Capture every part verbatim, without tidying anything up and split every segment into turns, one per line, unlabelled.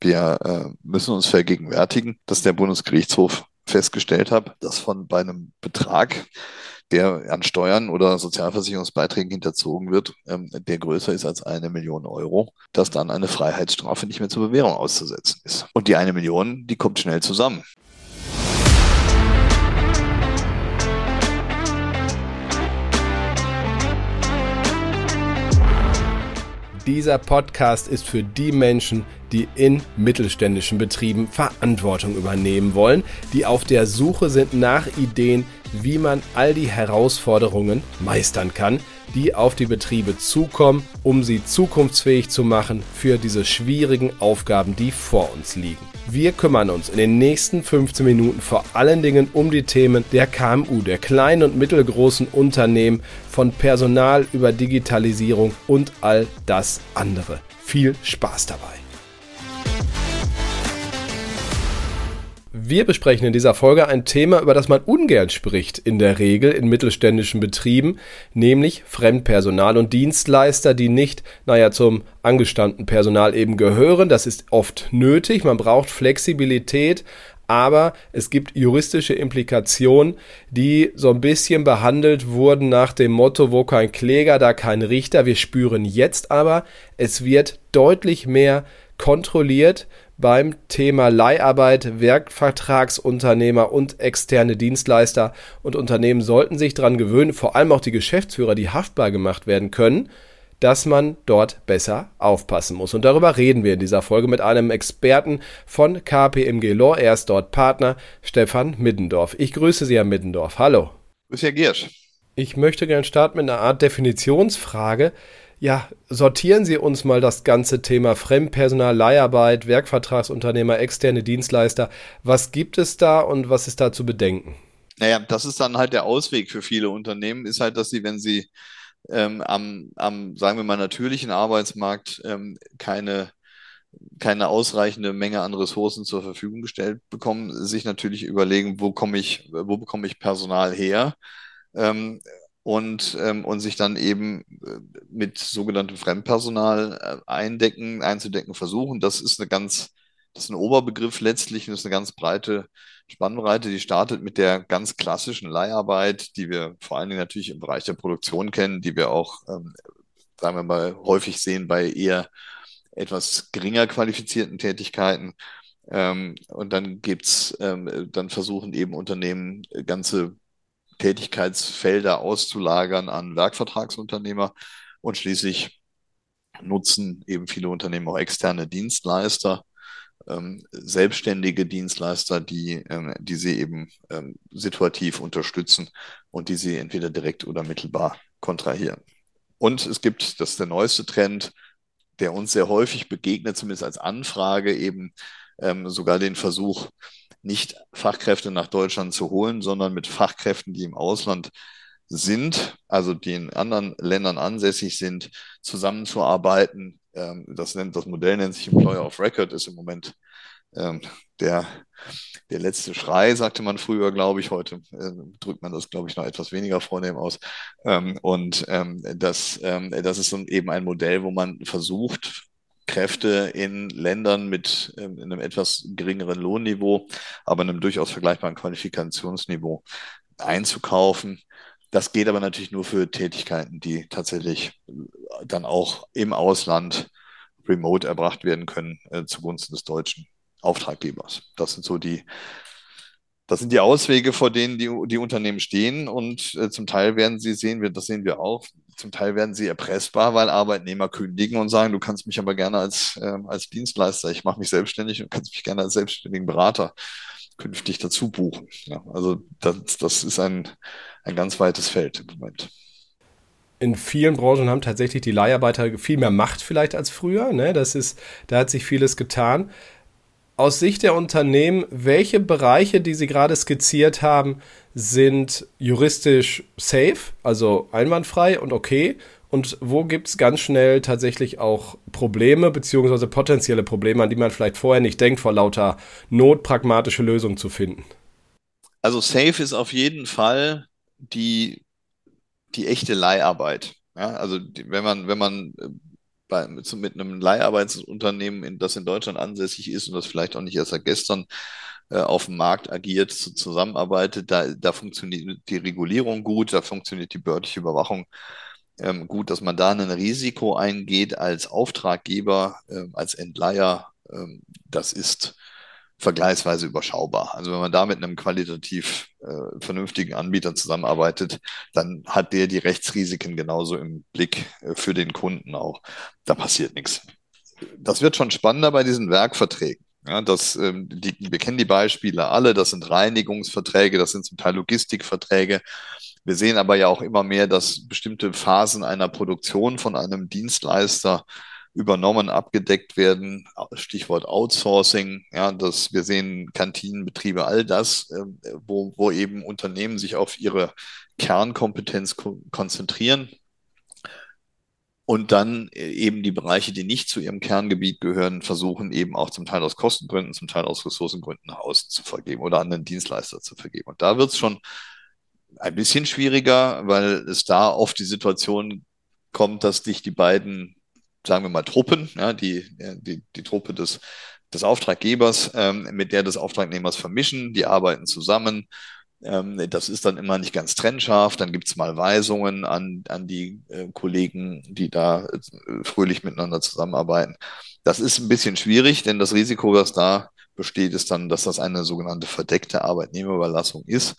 Wir äh, müssen uns vergegenwärtigen, dass der Bundesgerichtshof festgestellt hat, dass von bei einem Betrag, der an Steuern oder Sozialversicherungsbeiträgen hinterzogen wird, ähm, der größer ist als eine Million Euro, dass dann eine Freiheitsstrafe nicht mehr zur Bewährung auszusetzen ist. Und die eine Million, die kommt schnell zusammen.
Dieser Podcast ist für die Menschen, die in mittelständischen Betrieben Verantwortung übernehmen wollen, die auf der Suche sind nach Ideen, wie man all die Herausforderungen meistern kann, die auf die Betriebe zukommen, um sie zukunftsfähig zu machen für diese schwierigen Aufgaben, die vor uns liegen. Wir kümmern uns in den nächsten fünfzehn Minuten vor allen Dingen um die Themen der K M U, der kleinen und mittelgroßen Unternehmen, von Personal über Digitalisierung und all das andere. Viel Spaß dabei! Wir besprechen in dieser Folge ein Thema, über das man ungern spricht in der Regel in mittelständischen Betrieben, nämlich Fremdpersonal und Dienstleister, die nicht, naja, zum angestammten Personal eben gehören. Das ist oft nötig, man braucht Flexibilität, aber es gibt juristische Implikationen, die so ein bisschen behandelt wurden nach dem Motto, wo kein Kläger, da kein Richter. Wir spüren jetzt aber, es wird deutlich mehr kontrolliert beim Thema Leiharbeit, Werkvertragsunternehmer und externe Dienstleister, und Unternehmen sollten sich daran gewöhnen, vor allem auch die Geschäftsführer, die haftbar gemacht werden können, dass man dort besser aufpassen muss. Und darüber reden wir in dieser Folge mit einem Experten von K P M G Law. Er ist dort Partner, Stefan Middendorf. Ich grüße Sie, Herr Middendorf. Hallo.
Grüß Herr Giersch.
Ich möchte gerne starten mit einer Art Definitionsfrage. Ja, sortieren Sie uns mal das ganze Thema Fremdpersonal, Leiharbeit, Werkvertragsunternehmer, externe Dienstleister. Was gibt es da und was ist da zu bedenken?
Naja, das ist dann halt der Ausweg für viele Unternehmen, ist halt, dass sie, wenn sie ähm, am, am, sagen wir mal, natürlichen Arbeitsmarkt ähm, keine, keine ausreichende Menge an Ressourcen zur Verfügung gestellt bekommen, sich natürlich überlegen, wo komme ich, wo bekomme ich Personal her? Ähm, und, ähm, und sich dann eben äh, mit sogenanntem Fremdpersonal äh, eindecken, einzudecken versuchen. Das ist eine ganz, das ist ein Oberbegriff letztlich, und das ist eine ganz breite Spannbreite, die startet mit der ganz klassischen Leiharbeit, die wir vor allen Dingen natürlich im Bereich der Produktion kennen, die wir auch, ähm, sagen wir mal, häufig sehen bei eher etwas geringer qualifizierten Tätigkeiten. Ähm, und dann gibt's, ähm, dann versuchen eben Unternehmen äh, ganze Tätigkeitsfelder auszulagern an Werkvertragsunternehmer, und schließlich nutzen eben viele Unternehmen auch externe Dienstleister, ähm, selbstständige Dienstleister, die, ähm, die sie eben ähm, situativ unterstützen und die sie entweder direkt oder mittelbar kontrahieren. Und es gibt, das ist der neueste Trend, der uns sehr häufig begegnet, zumindest als Anfrage, eben ähm, sogar den Versuch, nicht Fachkräfte nach Deutschland zu holen, sondern mit Fachkräften, die im Ausland sind, also die in anderen Ländern ansässig sind, zusammenzuarbeiten. Ähm, das nennt, das Modell nennt sich Employer of Record, ist im Moment ähm, der, der letzte Schrei, sagte man früher, glaube ich. Heute äh, drückt man das, glaube ich, noch etwas weniger vornehm aus. Ähm, und ähm, das, ähm, das ist eben ein Modell, wo man versucht, Kräfte in Ländern mit ähm, einem etwas geringeren Lohnniveau, aber einem durchaus vergleichbaren Qualifikationsniveau einzukaufen. Das geht aber natürlich nur für Tätigkeiten, die tatsächlich dann auch im Ausland remote erbracht werden können, äh, zugunsten des deutschen Auftraggebers. Das sind so die, das sind die Auswege, vor denen die, die Unternehmen stehen, und äh, zum Teil werden sie, sehen wir, das sehen wir auch, zum Teil werden sie erpressbar, weil Arbeitnehmer kündigen und sagen, du kannst mich aber gerne als, äh, als Dienstleister, ich mache mich selbstständig und kannst mich gerne als selbstständigen Berater künftig dazu buchen. Ja, also das, das ist ein, ein ganz weites Feld im Moment.
In vielen Branchen haben tatsächlich die Leiharbeiter viel mehr Macht vielleicht als früher. Ne? Das ist, da hat sich vieles getan. Aus Sicht der Unternehmen, welche Bereiche, die Sie gerade skizziert haben, sind juristisch safe, also einwandfrei und okay? Und wo gibt es ganz schnell tatsächlich auch Probleme beziehungsweise potenzielle Probleme, an die man vielleicht vorher nicht denkt, vor lauter Not pragmatische Lösungen zu finden?
Also safe ist auf jeden Fall die, die echte Leiharbeit. Ja, also die, wenn man, wenn man bei, mit, mit einem Leiharbeitsunternehmen, in, das in Deutschland ansässig ist und das vielleicht auch nicht erst seit gestern äh, auf dem Markt agiert, zu, zusammenarbeitet, da, da funktioniert die Regulierung gut, da funktioniert die behördliche Überwachung ähm, gut, dass man da ein Risiko eingeht als Auftraggeber, ähm, als Entleiher, ähm, das ist vergleichsweise überschaubar. Also wenn man da mit einem qualitativ äh, vernünftigen Anbieter zusammenarbeitet, dann hat der die Rechtsrisiken genauso im Blick äh, für den Kunden auch. Da passiert nichts. Das wird schon spannender bei diesen Werkverträgen. Ja, das, ähm, die, wir kennen die Beispiele alle, das sind Reinigungsverträge, das sind zum Teil Logistikverträge. Wir sehen aber ja auch immer mehr, dass bestimmte Phasen einer Produktion von einem Dienstleister übernommen, abgedeckt werden. Stichwort Outsourcing. Ja, dass wir sehen Kantinenbetriebe, all das, äh, wo, wo eben Unternehmen sich auf ihre Kernkompetenz ko konzentrieren und dann eben die Bereiche, die nicht zu ihrem Kerngebiet gehören, versuchen eben auch zum Teil aus Kostengründen, zum Teil aus Ressourcengründen nach außen zu vergeben oder an einen Dienstleister zu vergeben. Und da wird es schon ein bisschen schwieriger, weil es da oft die Situation kommt, dass dich die beiden, sagen wir mal, Truppen, ja, die, die, die Truppe des, des Auftraggebers ähm, mit der des Auftragnehmers vermischen, die arbeiten zusammen. Ähm, das ist dann immer nicht ganz trennscharf. Dann gibt es mal Weisungen an, an die äh, Kollegen, die da äh, fröhlich miteinander zusammenarbeiten. Das ist ein bisschen schwierig, denn das Risiko, was da besteht, ist dann, dass das eine sogenannte verdeckte Arbeitnehmerüberlassung ist.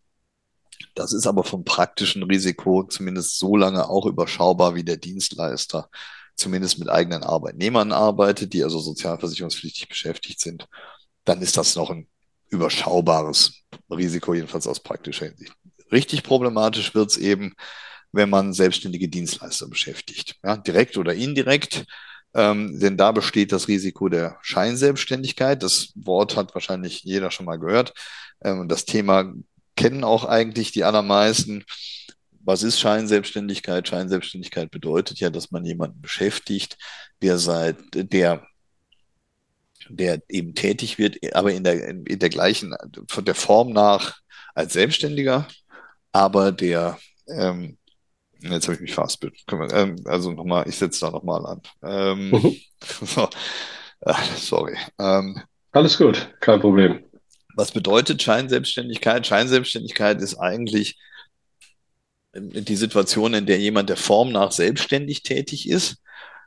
Das ist aber vom praktischen Risiko zumindest so lange auch überschaubar, wie der Dienstleister zumindest mit eigenen Arbeitnehmern arbeitet, die also sozialversicherungspflichtig beschäftigt sind. Dann ist das noch ein überschaubares Risiko, jedenfalls aus praktischer Hinsicht. Richtig problematisch wird es eben, wenn man selbstständige Dienstleister beschäftigt, ja, direkt oder indirekt. Ähm, denn da besteht das Risiko der Scheinselbstständigkeit. Das Wort hat wahrscheinlich jeder schon mal gehört. Ähm, das Thema kennen auch eigentlich die allermeisten. Was ist Scheinselbstständigkeit? Scheinselbstständigkeit bedeutet ja, dass man jemanden beschäftigt, der seit, der, der eben tätig wird, aber in der, in der gleichen, von der Form nach als Selbstständiger, aber der, ähm, jetzt habe ich mich fast, ähm, also nochmal, ich setze da nochmal an. Ähm,
Mhm.
so, äh, sorry. Ähm,
Alles gut, kein Problem.
Was bedeutet Scheinselbstständigkeit? Scheinselbstständigkeit ist eigentlich die Situation, in der jemand der Form nach selbstständig tätig ist,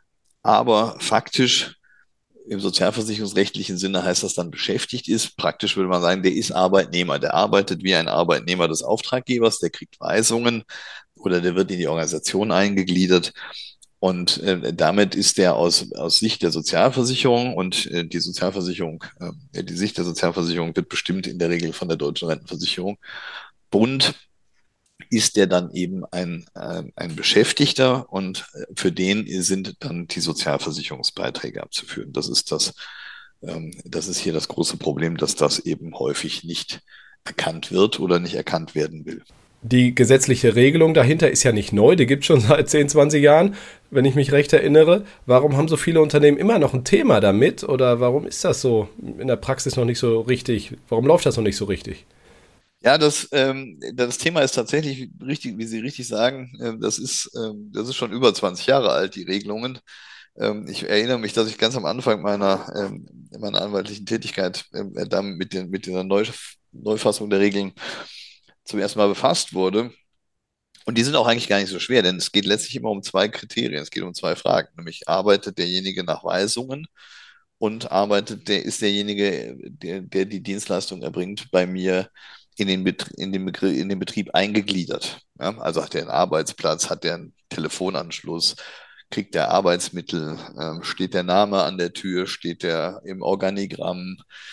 aber faktisch im sozialversicherungsrechtlichen Sinne heißt das dann beschäftigt ist. Praktisch würde man sagen, der ist Arbeitnehmer, der arbeitet wie ein Arbeitnehmer des Auftraggebers, der kriegt Weisungen oder der wird in die Organisation eingegliedert. Und äh, damit ist der aus, aus Sicht der Sozialversicherung und äh, die Sozialversicherung, äh, die Sicht der Sozialversicherung wird bestimmt in der Regel von der Deutschen Rentenversicherung. Bund ist der dann eben ein, äh, ein Beschäftigter und für den sind dann die Sozialversicherungsbeiträge abzuführen. Das ist das, ähm, das ist hier das große Problem, dass das eben häufig nicht erkannt wird oder nicht erkannt werden will.
Die gesetzliche Regelung dahinter ist ja nicht neu, die gibt es schon seit zehn, zwanzig Jahren, wenn ich mich recht erinnere. Warum haben so viele Unternehmen immer noch ein Thema damit oder warum ist das so in der Praxis noch nicht so richtig? Warum läuft das noch nicht so richtig?
Ja, das, ähm, das Thema ist tatsächlich richtig, wie Sie richtig sagen, äh, das ist, ähm, das ist schon über zwanzig Jahre alt, die Regelungen. Ähm, ich erinnere mich, dass ich ganz am Anfang meiner, ähm, meiner anwaltlichen Tätigkeit ähm, dann mit, den, mit dieser Neu Neufassung der Regeln zum ersten Mal befasst wurde. Und die sind auch eigentlich gar nicht so schwer, denn es geht letztlich immer um zwei Kriterien. Es geht um zwei Fragen, nämlich arbeitet derjenige nach Weisungen und arbeitet der, ist derjenige, der, der die Dienstleistung erbringt, bei mir in den, Bet in den, Begr in den Betrieb eingegliedert. Ja? Also hat er einen Arbeitsplatz, hat er einen Telefonanschluss, kriegt er Arbeitsmittel, ähm, steht der Name an der Tür, steht der im Organigramm,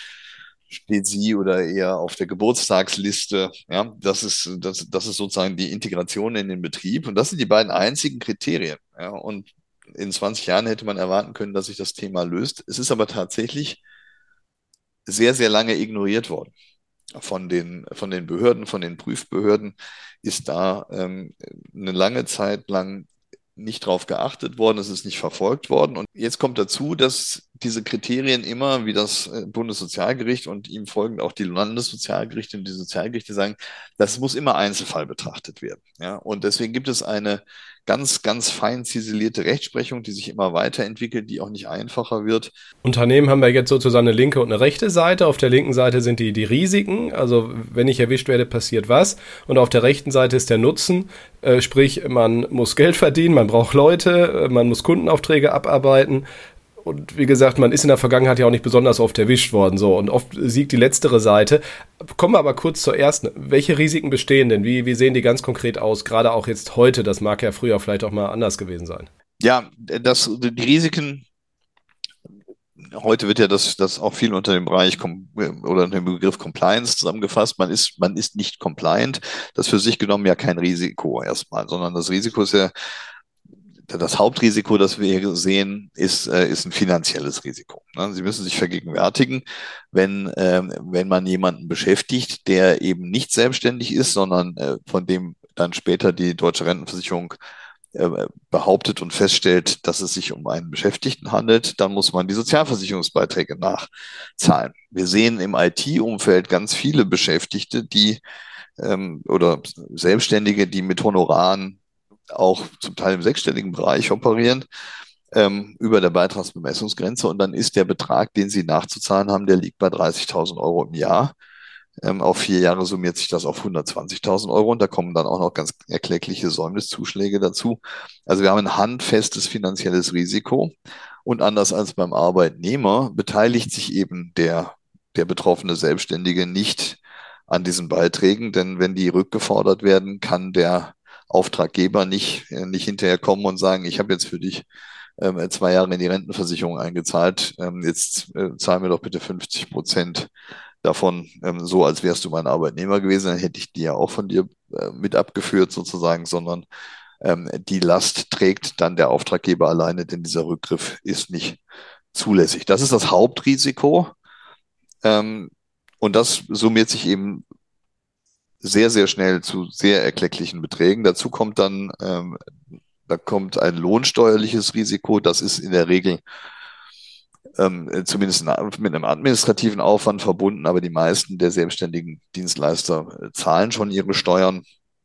steht sie oder eher auf der Geburtstagsliste. Ja, das ist, das, das ist sozusagen die Integration in den Betrieb. Und das sind die beiden einzigen Kriterien. Ja, und in zwanzig Jahren hätte man erwarten können, dass sich das Thema löst. Es ist aber tatsächlich sehr, sehr lange ignoriert worden. Von den, von den Behörden, von den Prüfbehörden ist da ähm, eine lange Zeit lang nicht drauf geachtet worden, es ist nicht verfolgt worden. Und jetzt kommt dazu, dass diese Kriterien immer, wie das äh, Bundessozialgericht und ihm folgend auch die Landessozialgerichte und die Sozialgerichte sagen, das muss immer Einzelfall betrachtet werden. Ja? Und deswegen gibt es eine ganz, ganz fein ziselierte Rechtsprechung, die sich immer weiterentwickelt, die auch nicht einfacher wird.
Unternehmen haben wir jetzt sozusagen eine linke und eine rechte Seite. Auf der linken Seite sind die, die Risiken, also wenn ich erwischt werde, passiert was. Und auf der rechten Seite ist der Nutzen, äh, sprich man muss Geld verdienen, man braucht Leute, man muss Kundenaufträge abarbeiten. Und wie gesagt, man ist in der Vergangenheit ja auch nicht besonders oft erwischt worden. So, und oft siegt die letztere Seite. Kommen wir aber kurz zur ersten. Welche Risiken bestehen denn? Wie, wie sehen die ganz konkret aus? Gerade auch jetzt heute. Das mag ja früher vielleicht auch mal anders gewesen sein.
Ja, das, die Risiken, heute wird ja das, das auch viel unter dem Bereich oder unter dem Begriff Compliance zusammengefasst. Man ist, man ist nicht compliant. Das ist für sich genommen ja kein Risiko erstmal, sondern das Risiko ist ja, das Hauptrisiko, das wir hier sehen, ist, äh, ist ein finanzielles Risiko. Ne? Sie müssen sich vergegenwärtigen, wenn, ähm, wenn man jemanden beschäftigt, der eben nicht selbstständig ist, sondern äh, von dem dann später die Deutsche Rentenversicherung äh, behauptet und feststellt, dass es sich um einen Beschäftigten handelt, dann muss man die Sozialversicherungsbeiträge nachzahlen. Wir sehen im I T-Umfeld ganz viele Beschäftigte, die ähm, oder Selbstständige, die mit Honoraren auch zum Teil im sechsstelligen Bereich operieren, ähm, über der Beitragsbemessungsgrenze. Und dann ist der Betrag, den sie nachzuzahlen haben, der liegt bei dreißigtausend Euro im Jahr. Ähm, auf vier Jahre summiert sich das auf hundertzwanzigtausend Euro und da kommen dann auch noch ganz erkleckliche Säumniszuschläge dazu. Also wir haben ein handfestes finanzielles Risiko und anders als beim Arbeitnehmer beteiligt sich eben der, der betroffene Selbstständige nicht an diesen Beiträgen, denn wenn die rückgefordert werden, kann der Auftraggeber nicht, nicht hinterher kommen und sagen, ich habe jetzt für dich ähm, zwei Jahre in die Rentenversicherung eingezahlt, ähm, jetzt äh, zahl mir doch bitte fünfzig Prozent davon, ähm, so als wärst du mein Arbeitnehmer gewesen, dann hätte ich die ja auch von dir äh, mit abgeführt sozusagen, sondern ähm, die Last trägt dann der Auftraggeber alleine, denn dieser Rückgriff ist nicht zulässig. Das ist das Hauptrisiko ähm, und das summiert sich eben sehr, sehr schnell zu sehr erklecklichen Beträgen. Dazu kommt dann, ähm, da kommt ein lohnsteuerliches Risiko. Das ist in der Regel ähm, zumindest mit einem administrativen Aufwand verbunden, aber die meisten der selbstständigen Dienstleister äh, zahlen schon ihre Steuern,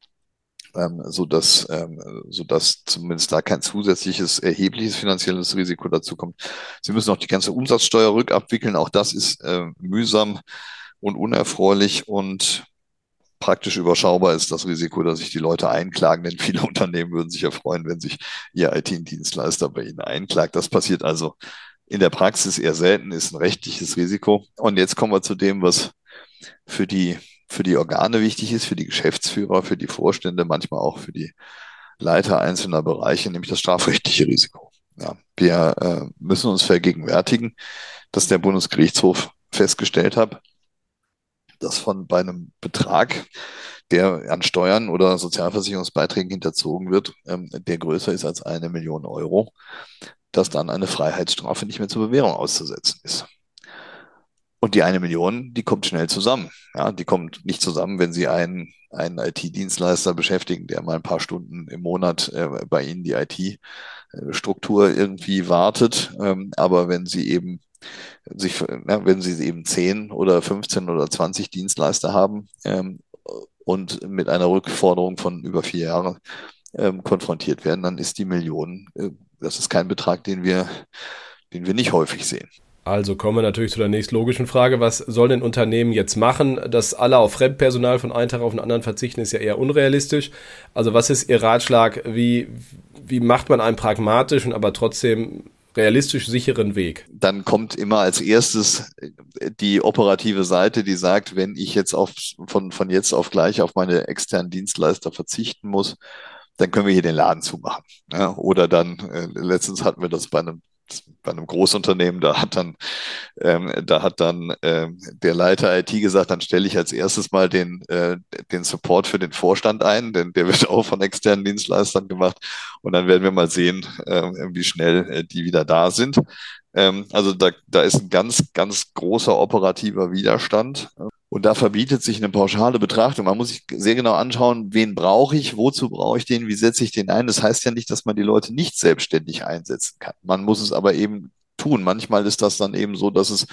ähm, sodass, ähm, sodass zumindest da kein zusätzliches erhebliches finanzielles Risiko dazu kommt. Sie müssen auch die ganze Umsatzsteuer rückabwickeln. Auch das ist äh, mühsam und unerfreulich und praktisch überschaubar ist das Risiko, dass sich die Leute einklagen, denn viele Unternehmen würden sich ja freuen, wenn sich ihr I T-Dienstleister bei ihnen einklagt. Das passiert also in der Praxis eher selten, ist ein rechtliches Risiko. Und jetzt kommen wir zu dem, was für die, für die Organe wichtig ist, für die Geschäftsführer, für die Vorstände, manchmal auch für die Leiter einzelner Bereiche, nämlich das strafrechtliche Risiko. Ja, wir äh, müssen uns vergegenwärtigen, dass der Bundesgerichtshof festgestellt hat, dass von bei einem Betrag, der an Steuern oder Sozialversicherungsbeiträgen hinterzogen wird, ähm, der größer ist als eine Million Euro, dass dann eine Freiheitsstrafe nicht mehr zur Bewährung auszusetzen ist. Und die eine Million, die kommt schnell zusammen. Ja, die kommt nicht zusammen, wenn Sie einen, einen I T-Dienstleister beschäftigen, der mal ein paar Stunden im Monat äh, bei Ihnen die I T-Struktur irgendwie wartet. Ähm, aber wenn Sie eben sich, na, wenn Sie eben zehn oder fünfzehn oder zwanzig Dienstleister haben ähm, und mit einer Rückforderung von über vier Jahren ähm, konfrontiert werden, dann ist die Million, äh, das ist kein Betrag, den wir, den wir nicht häufig sehen.
Also kommen wir natürlich zu der nächstlogischen Frage, was soll denn Unternehmen jetzt machen? Dass alle auf Fremdpersonal von einem Tag auf den anderen verzichten, ist ja eher unrealistisch. Also was ist Ihr Ratschlag? Wie, wie macht man einen pragmatischen, aber trotzdem realistisch sicheren Weg?
Dann kommt immer als erstes die operative Seite, die sagt, wenn ich jetzt auf, von, von jetzt auf gleich auf meine externen Dienstleister verzichten muss, dann können wir hier den Laden zumachen. Ja, oder dann, äh, letztens hatten wir das bei einem bei einem Großunternehmen, da hat dann, ähm, da hat dann ähm, der Leiter I T gesagt, dann stelle ich als erstes mal den, äh, den Support für den Vorstand ein, denn der wird auch von externen Dienstleistern gemacht und dann werden wir mal sehen, äh, wie schnell äh, die wieder da sind. Ähm, also da, da ist ein ganz, ganz großer operativer Widerstand. Und da verbietet sich eine pauschale Betrachtung. Man muss sich sehr genau anschauen, wen brauche ich, wozu brauche ich den, wie setze ich den ein. Das heißt ja nicht, dass man die Leute nicht selbstständig einsetzen kann. Man muss es aber eben tun. Manchmal ist das dann eben so, dass es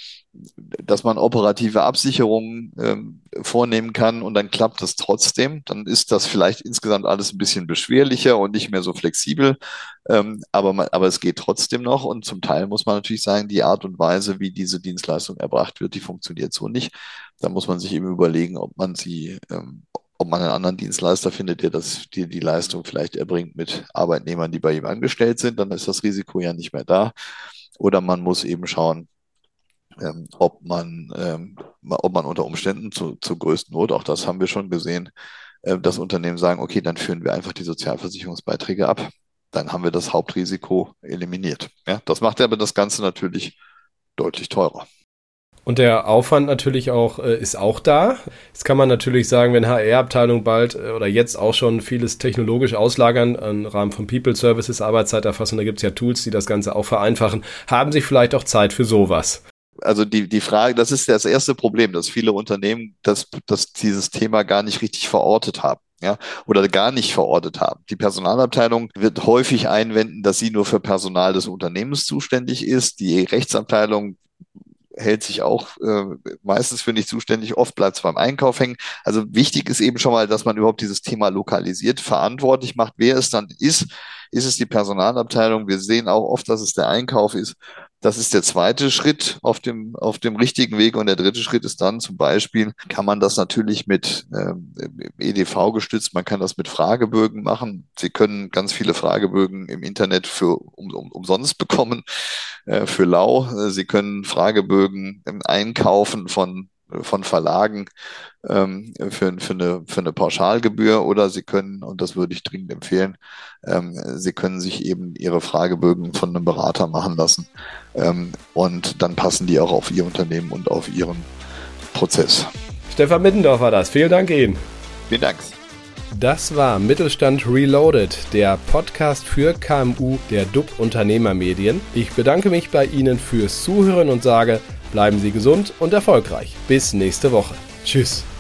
dass man operative Absicherungen ähm, vornehmen kann und dann klappt es trotzdem. Dann ist das vielleicht insgesamt alles ein bisschen beschwerlicher und nicht mehr so flexibel, ähm, aber, man, aber es geht trotzdem noch und zum Teil muss man natürlich sagen, die Art und Weise, wie diese Dienstleistung erbracht wird, die funktioniert so nicht. Da muss man sich eben überlegen, ob man sie, ähm, ob man einen anderen Dienstleister findet, der das, die, die Leistung vielleicht erbringt mit Arbeitnehmern, die bei ihm angestellt sind, dann ist das Risiko ja nicht mehr da. Oder man muss eben schauen, Ähm, ob man, ähm, ob man unter Umständen zu, zur größten Not, auch das haben wir schon gesehen, äh, das Unternehmen sagen, okay, dann führen wir einfach die Sozialversicherungsbeiträge ab. Dann haben wir das Hauptrisiko eliminiert. Ja, das macht aber das Ganze natürlich deutlich teurer.
Und der Aufwand natürlich auch äh, ist auch da. Jetzt kann man natürlich sagen, wenn H R-Abteilung bald äh, oder jetzt auch schon vieles technologisch auslagern, im Rahmen von People Services, Arbeitszeiterfassung, da gibt es ja Tools, die das Ganze auch vereinfachen, haben sich vielleicht auch Zeit für sowas.
Also die, die Frage, das ist das erste Problem, dass viele Unternehmen das, das dieses Thema gar nicht richtig verortet haben, ja, oder gar nicht verortet haben. Die Personalabteilung wird häufig einwenden, dass sie nur für Personal des Unternehmens zuständig ist. Die Rechtsabteilung hält sich auch äh, meistens für nicht zuständig, oft bleibt es beim Einkauf hängen. Also wichtig ist eben schon mal, dass man überhaupt dieses Thema lokalisiert, verantwortlich macht, wer es dann ist. Ist es die Personalabteilung? Wir sehen auch oft, dass es der Einkauf ist. Das ist der zweite Schritt auf dem, auf dem richtigen Weg. Und der dritte Schritt ist dann zum Beispiel, kann man das natürlich mit ähm, E D V gestützt, man kann das mit Fragebögen machen. Sie können ganz viele Fragebögen im Internet für um, um, umsonst bekommen, äh, für lau. Sie können Fragebögen ähm, einkaufen von von Verlagen ähm, für, für, eine, für eine Pauschalgebühr oder Sie können, und das würde ich dringend empfehlen, ähm, Sie können sich eben Ihre Fragebögen von einem Berater machen lassen ähm, und dann passen die auch auf Ihr Unternehmen und auf Ihren Prozess.
Stefan Mittendorf war das. Vielen Dank Ihnen.
Vielen Dank.
Das war Mittelstand Reloaded, der Podcast für K M U der D U B Unternehmermedien. Ich bedanke mich bei Ihnen fürs Zuhören und sage, bleiben Sie gesund und erfolgreich. Bis nächste Woche. Tschüss.